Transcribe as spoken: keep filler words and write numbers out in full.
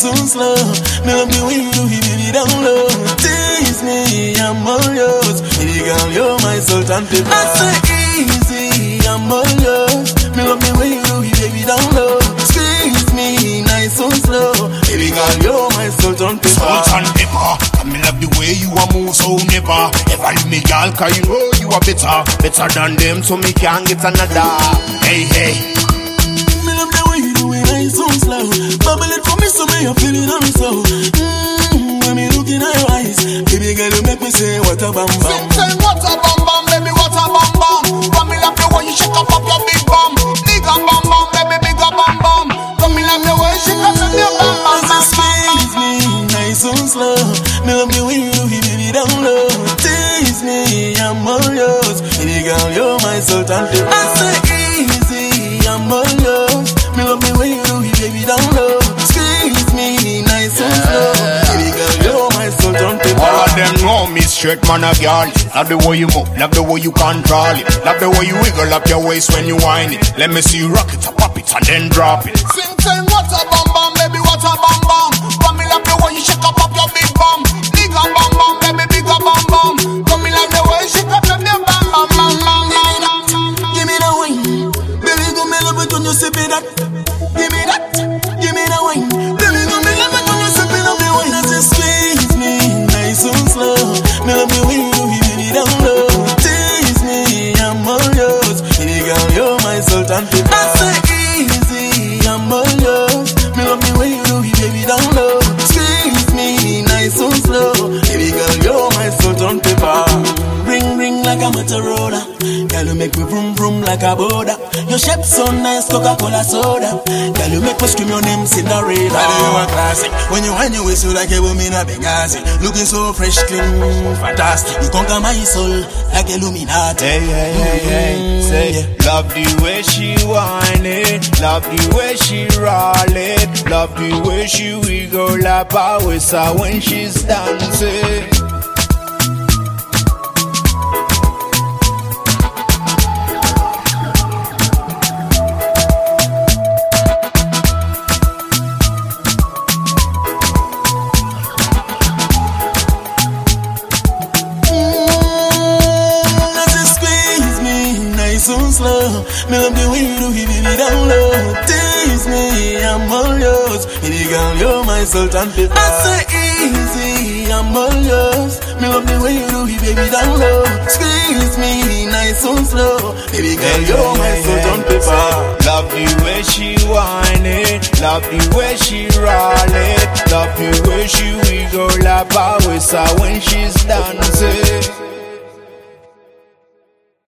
and slow. Me love the way you do it, baby, down low. Tease me, I'm all yours. Baby girl, you're my sultan pepper. I say easy, I'm all yours. Me love the way you do it, baby, down low. Squeeze me, nice and slow. Baby girl, you're my sultan pepper. Sultan pepper. And me love the way you a move so never ever leave me, girl, cause you know you are better. Better than them, so me can't get another. Hey, hey. Me love the way you do it, nice and slow. Bubble it for me, so me you feel it on so. Mmm, when me look in your eyes, baby girl, you make me say what a bam bam. Say what a bam bam, baby, what a bam bam. Come me love the way you shake up up your big bum. Bigger bam bam, baby, bigger bam bam. Come me love the way you shake up up your bam bam. Just squeeze me, nice and slow. Me love the way you do it, baby, down low. Tease me, I'm all yours. Baby girl, you're my sultan pepper. I say easy, I'm all yours. Me love the way you do it, baby, down low. Squeeze me, nice and slow. Baby girl, you're my sultan pepper. All of them know me straight, man, a girl. Love the way you move, love the way you control it. Love the way you wiggle up your waist when you whine it. Let me see you rock it, pop it, and then drop it. Sing, sing, what a bam bam, baby, what a bam bam. Come me love the way you shake up up your big bum. Bigger bam bam, baby, bigger bam bam. Come me love the way you shake up up your bam bam bam bam bam. Give me the wine, baby, go me love it when you sip it up. Give me that, give me the wine, baby, go me love it when you sip it up. The wine just squeeze me, nice and slow. Me love the way you do it, baby, down low. Tease me, I'm all yours. Baby girl, you're my sultan pepper. I say easy, I'm all yours. Me love the way you do it, baby, down low. Squeeze me, nice and slow. Baby girl, you're my sultan pepper. Ring, ring like a Motorola. Girl, you make me vroom, vroom like a Boda. Your shape so nice, Coca-Cola soda. Girl, you make me scream your name, Cinderella. You are classic. When you wind your waist, you like a woman, a Benghazi. Looking so fresh, clean, fantastic. You conquer my soul like Illuminati. Hey, hey, hey, hey. Say, yeah. Love the way she whine it. Love the way she roll it. Love the way she wiggle up her waist when she's dancing. So slow, me love the way you do it, baby, down low. Tease me, I'm all yours. Baby girl, you're my sultan pepper. I say easy, I'm all yours. Me love the way you do it, baby, down low. Squeeze me, nice and slow. Baby girl, you're my sultan pepper. Love the way she whine it. Love the way she roll it. Love the way she wiggle up her waist when she's dancing.